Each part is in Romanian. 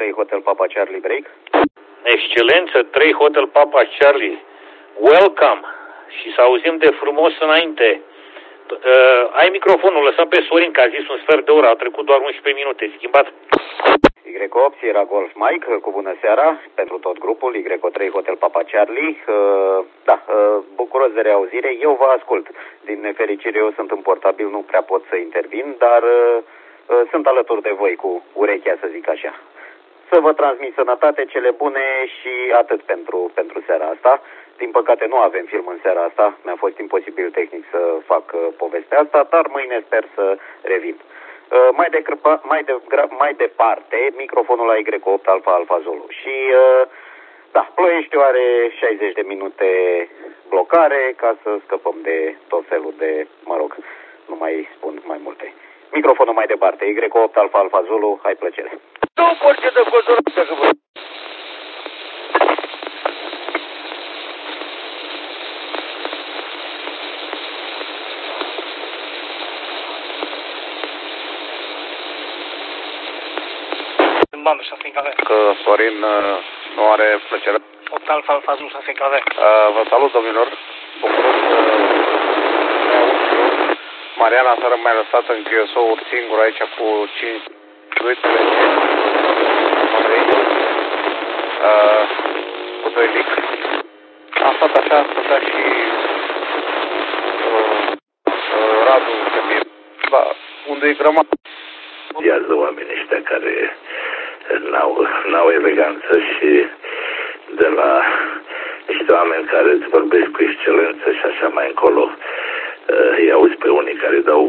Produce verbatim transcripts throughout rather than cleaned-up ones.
trei Hotel Papa Charlie Break. Excelență, trei Hotel Papa Charlie. Welcome. Și să auzim de frumos înainte. Uh, ai microfonul, lăsăm pe Sorin, că a zis un sfert de oră, au trecut doar unsprezece minute, schimbat. Y opt Sierra Golf Mike, cu bună seara pentru tot grupul, Y trei Hotel Papa Charlie. Uh, da, uh, bucuros de reauzire, eu vă ascult. Din nefericire eu sunt în portabil, nu prea pot să intervin, dar uh, uh, sunt alături de voi cu urechea, să zic așa. Să vă transmit sănătate, cele bune și atât pentru, pentru seara asta. Din păcate nu avem film în seara asta, mi-a fost imposibil tehnic să fac uh, povestea asta, dar mâine sper să revin. Uh, mai, de, mai, de, mai departe, microfonul la Y opt Alfa Alfa Zulu. Și uh, da, Ploieștiul are șaizeci de minute blocare ca să scăpăm de tot felul de, mă rog, nu mai spun mai multe. Microfonul mai departe, Y opt Alfa Alfa Zulu, hai plăcere. Nu orice de cotorată că vă... Să fim care. Că Sorin nu are plăcere. opt Alfa Alfa Zulu să fim care. Vă salut, domnilor. Bucuros să ne aud și eu. Mariana s-a mai lăsat în chiosouri singur aici cu cinci duitele uh, cu doi lic. Am stat așa, stătea și uh, uh, Radu, că mi-e, da, unde e grămadă. Iază oamenii ăștia care n-au, n-au eleganță și de la niște oameni care îți vorbesc cu excelență și așa mai încolo, uh, îi auzi pe unii care dau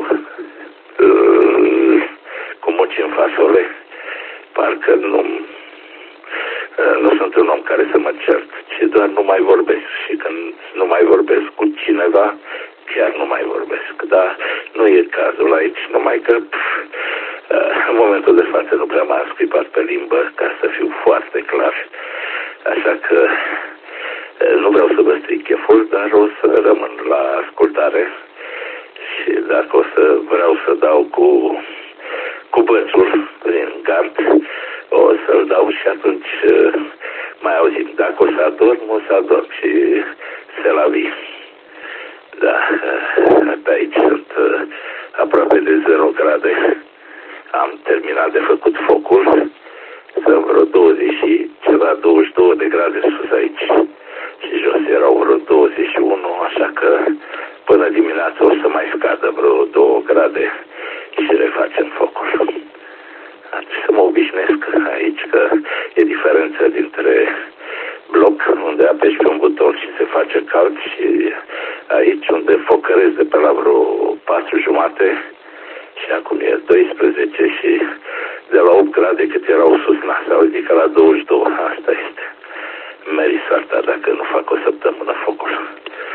uh, cu muci în fasole, parcă nu, uh, nu sunt un om care să mă cert, ci doar nu mai vorbesc. Și când nu mai vorbesc cu cineva, chiar nu mai vorbesc. Dar nu e cazul aici, numai că pf, în momentul de față nu prea m-am scuipat pe limbă, ca să fiu foarte clar. Așa că nu vreau să vă stric cheful, dar o să rămân la ascultare. Și dacă o să vreau să dau cu, cu bățul prin gard, o să-l dau și atunci mai auzim. Dacă o să adorm, o să adorm și se la vii. Da, pe aici sunt aproape de zero grade. Am terminat de făcut focul. Sunt vreo douăzeci și ceva, douăzeci și două de grade sus aici. Și jos erau vreo douăzeci și unu, așa că până dimineața o să mai scadă vreo două grade și refacem focul. Să mă obișnuiesc aici că e diferența dintre bloc, unde apeși pe un buton și se face cald, și aici unde focăresc de pe la vreo patru jumate și acum e doisprezece și de la opt grade cât erau sus, na, s-au ridicat la douăzeci și doi. Asta este. Meri soarta dacă nu fac o săptămână focul.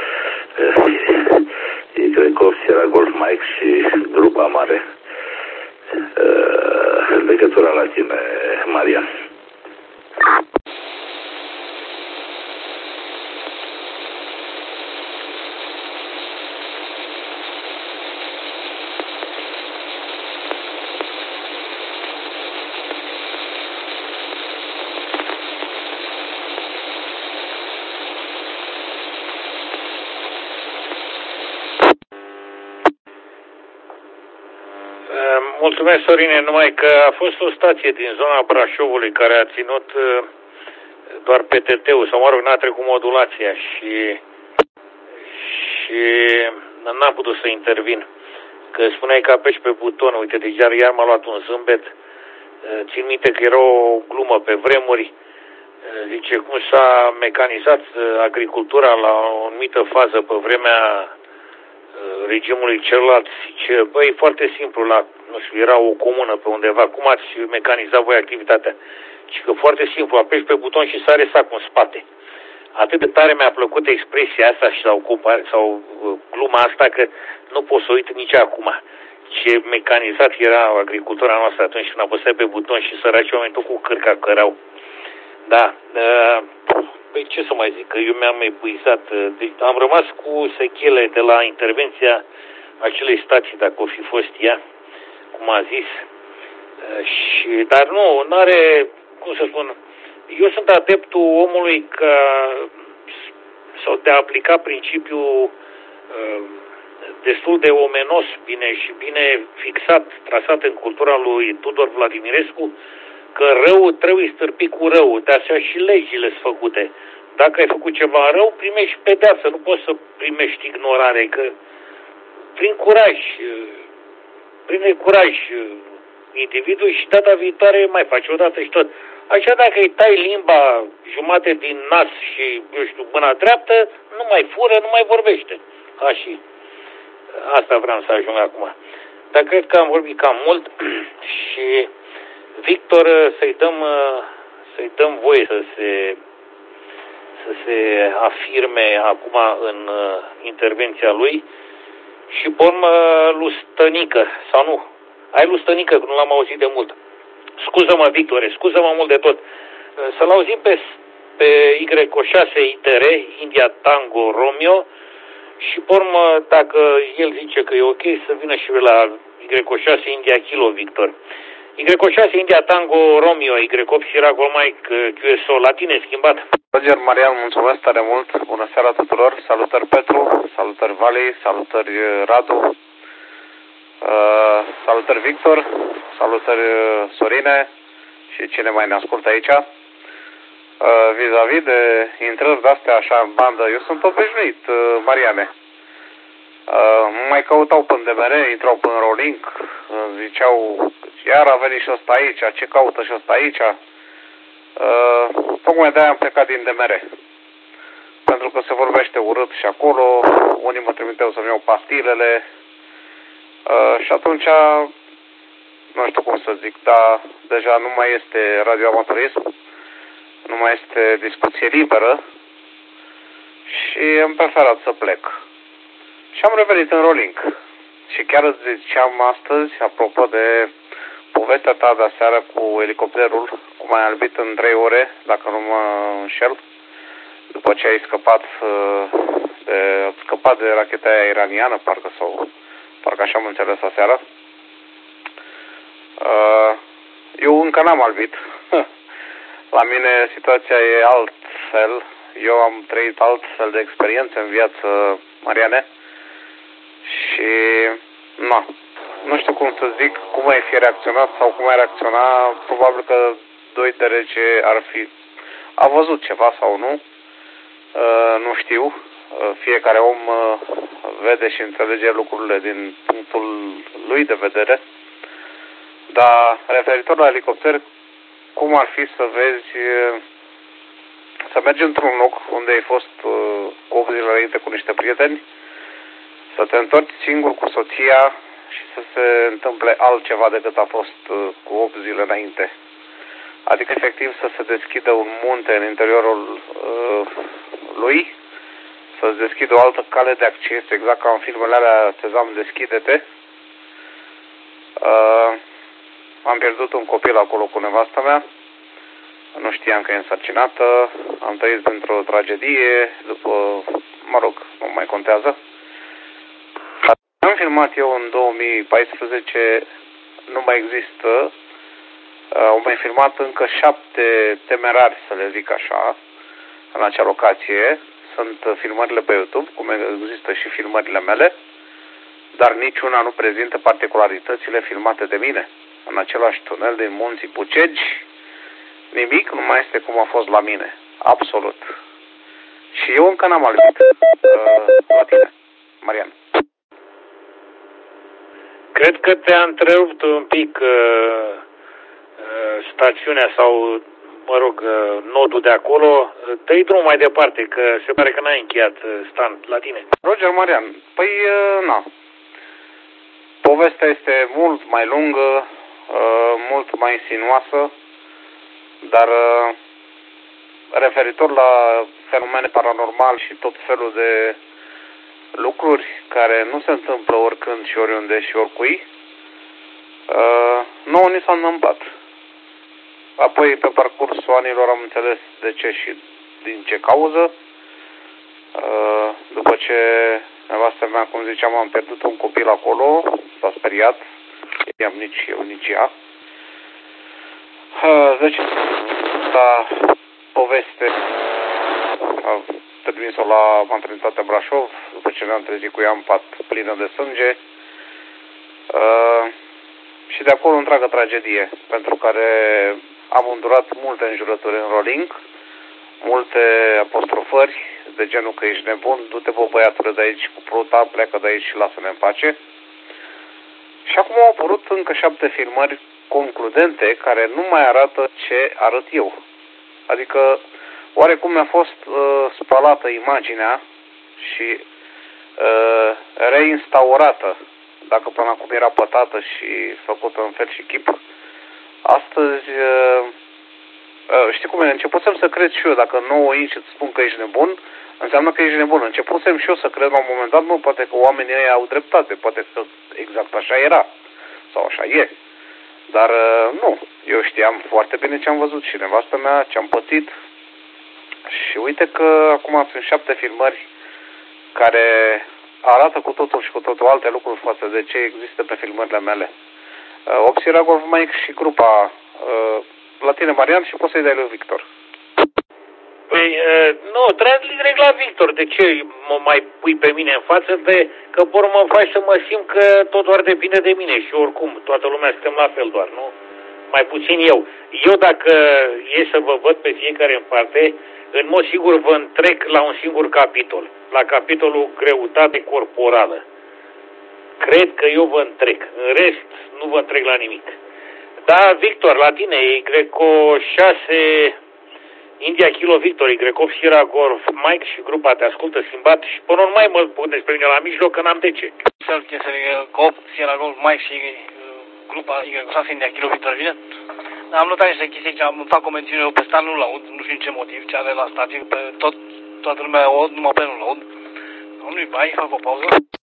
Y opt Sierra Golf Mike și grupa mare. Legătura la tine, Marian. Mulțumesc, Sorine, numai că a fost o stație din zona Brașovului care a ținut doar P T T-ul, sau mă rog, n-a trecut modulația și, și n-am putut să intervin. Că spuneai că apeși pe buton, uite, deci iar, iar m-a luat un zâmbet. Țin minte că era o glumă pe vremuri, zice cum s-a mecanizat agricultura la o anumită fază pe vremea regimului celălalt. Zice, băi, foarte simplu, la, nu știu, era o comună pe undeva, cum ați mecanizat voi activitatea? Și că foarte simplu, apeși pe buton și sare sacul în spate. Atât de tare mi-a plăcut expresia asta și sau, sau gluma asta că nu pot să uit nici acum. Ce mecanizat era agricultura noastră atunci când apăsai pe buton și săraci oameni tot cu cârca cărau. Da, păi ce să mai zic, că eu mi-am epuizat. Deci am rămas cu sechele de la intervenția acelei stații, dacă o fi fost ea, cum a zis. Și, dar nu, n-are, cum să spun, eu sunt adeptul omului ca, sau de a aplica principiul uh, destul de omenos, bine și bine fixat, trasat în cultura lui Tudor Vladimirescu, că rău trebuie stârpit cu rău, de așa și legile sunt făcute. Dacă ai făcut ceva rău, primești pedeapsă, nu poți să primești ignorare, că prin curaj, prinde curaj individul și data viitoare mai face o dată și tot. Așa dacă îi tai limba jumate din nas și, eu știu, mâna dreaptă, nu mai fură, nu mai vorbește. Așa. Asta vreau să ajung acum. Dar cred că am vorbit cam mult și Victor să-i dăm, să-i dăm voie să se, să se afirme acum în intervenția lui și pe urmă lui Stănică, sau nu? Ai lui Stănică, că nu l-am auzit de mult. Scuză-mă, Victore, scuză-mă mult de tot. Să-l auzim pe, pe Y șase I T R, India Tango Romeo, și pe urmă, dacă el zice că e ok, să vină și la Y șase India Kilo Victor. Y șase India Tango Romeo, Y opt Sierra Golf Mike Q S O, la tine schimbat. Roger Marian, mulțumesc tare mult, bună seara tuturor, salutări Petru, salutări Vali, salutări Radu, uh, salutări Victor, salutări Sorine și cine mai ne ascultă aici. Uh, vis-a-vis de intrări de-astea așa în bandă, eu sunt obișnuit, uh, Mariane. Uh, mai căutau până D M R, intrau până Rolink, uh, ziceau, iar a venit și ăsta aici, ce caută și ăsta aici. Uh, tocmai de-aia am plecat din D M R. Pentru că se vorbește urât și acolo, unii mă trimiteau să-mi iau pastilele. Uh, și atunci, nu știu cum să zic, dar deja nu mai este radioamatorism, nu mai este discuție liberă și am preferat să plec. Și am revenit în Rolink. Și chiar îți ziceam astăzi, apropo de povestea ta de aseară cu elicopterul, cum ai albit în trei ore, dacă nu mă înșel, după ce ai scăpat de, scăpat de racheta aia iraniană, parcă, sau parcă așa am înțeles aseară. Eu încă n-am albit. La mine situația e altfel. Eu am trăit altfel de experiențe în viață, Mariane. Și, na, nu știu cum să zic, cum ai fi reacționat sau cum ai reacționa. Probabil că doi T R C ar fi, a văzut ceva sau nu. Uh, nu știu. Uh, fiecare om uh, vede și înțelege lucrurile din punctul lui de vedere. Dar referitor la elicopter, cum ar fi să vezi, să mergi într-un loc unde ai fost cu opt zile înainte cu niște prieteni, să te întorci singur cu soția și să se întâmple altceva decât a fost cu opt zile înainte. Adică, efectiv, să se deschidă un munte în interiorul uh, lui, să-ți deschidă o altă cale de acces, exact ca în filmele alea Sezam, deschide-te. Uh, Am pierdut un copil acolo cu nevasta mea, nu știam că e însărcinată, am trăit într-o tragedie, după, mă rog, nu mai contează. Am filmat eu în două mii paisprezece, nu mai există, au mai filmat încă șapte temerari, să le zic așa, în acea locație. Sunt filmările pe YouTube, cum există și filmările mele, dar niciuna nu prezintă particularitățile filmate de mine. În același tunel din munții Pucegi, nimic nu mai este cum a fost la mine. Absolut. Și eu încă n-am albit. Uh, la tine, Marian. Cred că te-a întrerupt un pic uh, uh, stațiunea sau, mă rog, uh, nodul de acolo. Dă-i drum mai departe, că se pare că n-ai încheiat, uh, Stan, la tine. Roger Marian, păi, uh, na. Povestea este mult mai lungă, uh, mult mai insinuoasă, dar uh, referitor la fenomene paranormale și tot felul de lucruri care nu se întâmplă oricând și oriunde și oricui, uh, nouă ni s-a întâmplat. Apoi, pe parcursul anilor, am înțeles de ce și din ce cauză. Uh, după ce nevastă mea, cum ziceam, am pierdut un copil acolo, s-a speriat, i-am nici eu, nici ea. Uh, deci, acela poveste. A trimis-o la maternitatea Brașov, după ce ne-am trezit cu ea în pat plină de sânge. Uh, și de acolo întreagă tragedie, pentru care am îndurat multe înjurături în rolling, multe apostrofări de genul că ești nebun, du-te bă băiatule de aici cu pruta, pleacă de aici și lasă-ne în pace. Și acum au apărut încă șapte filmări concludente care nu mai arată ce arăt eu. Adică oarecum mi-a fost uh, spalată imaginea și uh, reinstaurată, dacă până acum era pătată și făcută în fel și chip. Astăzi, uh, uh, știi cum e, începusem să cred și eu, dacă nouă aici îți spun că ești nebun, înseamnă că ești nebun. Începusem și eu să cred la un moment dat, nu, poate că oamenii ăia au dreptate, poate că exact așa era, sau așa e. Dar uh, nu, eu știam foarte bine ce am văzut și nevastă mea, ce am pățit. Și uite că acum sunt șapte filmări care arată cu totul și cu totul alte lucruri față de ce există pe filmările mele. Uh, Opsira Golf Mike și grupa uh, la tine, Marian, și poți să-i dai lui Victor. Păi, uh, nu, trebuie direct la Victor. De ce mă mai pui pe mine în față? De că por mă faci să mă simt că tot doar depinde de mine și oricum, toată lumea suntem la fel doar, nu? Mai puțin eu. Eu dacă e să vă văd pe fiecare în parte, în mod sigur vă întrec la un singur capitol, la capitolul greutate corporală. Cred că eu vă întrec. În rest, nu vă întrec la nimic. Da, Victor, la tine e Greco șase, India Kilo Victor, Greco opt Sierra Golf Mike și grupa te ascultă Simbat și până nu mai mă puteți pe mine la mijloc, că n-am de ce. Self este Greco opt Sierra Golf Mike și grupa Greco șase, India Kilo Victor, bine? Am notat niște chestii aici, am fac o mențiune, eu pe stan nu-l aud, nu știu în ce motiv, ce are la stație, pe tot, toată lumea aud, numai pe nu-l aud. Nu-i bai, fac o pauză.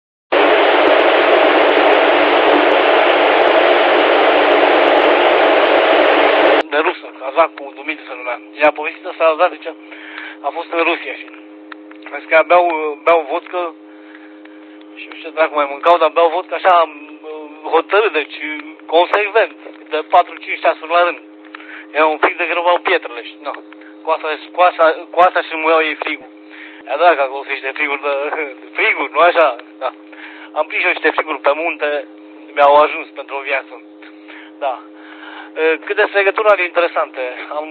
De rusă, Kazak cu Dumitru se numea. I-a povestit asta, da, zice, a fost în Rusia și vezi că beau, beau vodcă și nu știu ce dracu mai mâncau, dar beau vodcă așa hotărât, deci consecvent, de patru cinci ceasuri la rând. Era un fric de grăbau pietrele și, na, cu asta, cu asta, cu asta și muiau ei frigul. Ia da, că acolo sunt niște friguri, de, de friguri, nu așa? Da. Am prins eu niște friguri pe munte, mi-au ajuns pentru o viață. Da. Cât despre legături interesante, am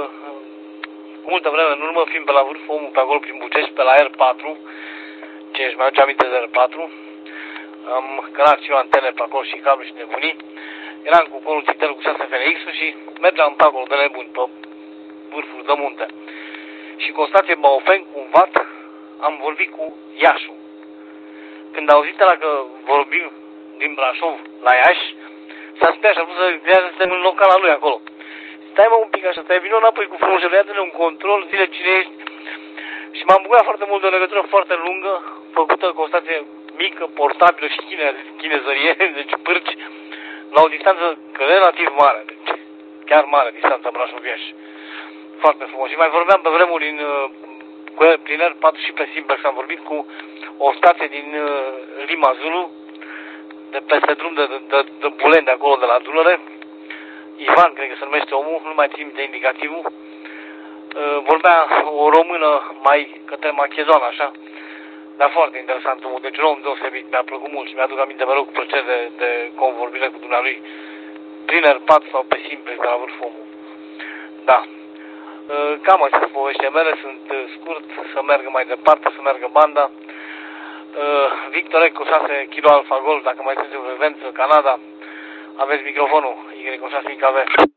cu multă vreme în urmă fiind pe la vârf, omul pe acolo prin Bucești, pe la R patru, ce își mai aduce aminte de R patru, am cărat și eu antene pe acolo și cablu și nebunii, eram cu conul țitel cu șase F N X-ul și mergeam pe acolo de nebuni, pe vârful de munte. Și cu o stație Baofeng, cu un vat, am vorbit cu Iașul. Când a auzit ăla că vorbim din Brașov la Iași, s-a spus și a vrut să vrea să suntem în locala lui acolo. Stai mă un pic așa, stai, vină înapoi cu frumușel, ia-te-ne un control, zile cine ești. Și m-am bucurat foarte mult de o legătură foarte lungă, făcută cu o stație mică, portabilă și chine, chinezărie, deci pârci, la o distanță relativ mare, deci chiar mare distanța Brașov-Iași. Foarte frumos. Și mai vorbeam pe vremuri în, cu el, prin R patru și pe Simplex, am vorbit cu o stație din uh, Lima Zulu, de peste drum de, de, de, de Bulen, de acolo, de la Dunăre. Ivan, cred că se numește omul, nu mai țin de indicativul. Uh, vorbea o română mai către Machedoana, așa, dar foarte interesant omul. Deci un om deosebit, mi-a plăcut mult și mi-aduc aminte mereu cu plăcere de, de convorbire cu dumnealui prin R patru sau pe Simplex, de la vârful omul. Da. Uh, cam astea sunt poveștile mele, sunt uh, scurt, să meargă mai departe, să meargă banda. Uh, Victor Eco șase Kilo Alpha Golf, dacă mai sunteți în frecvență, Canada, aveți microfonul, Y șase K V.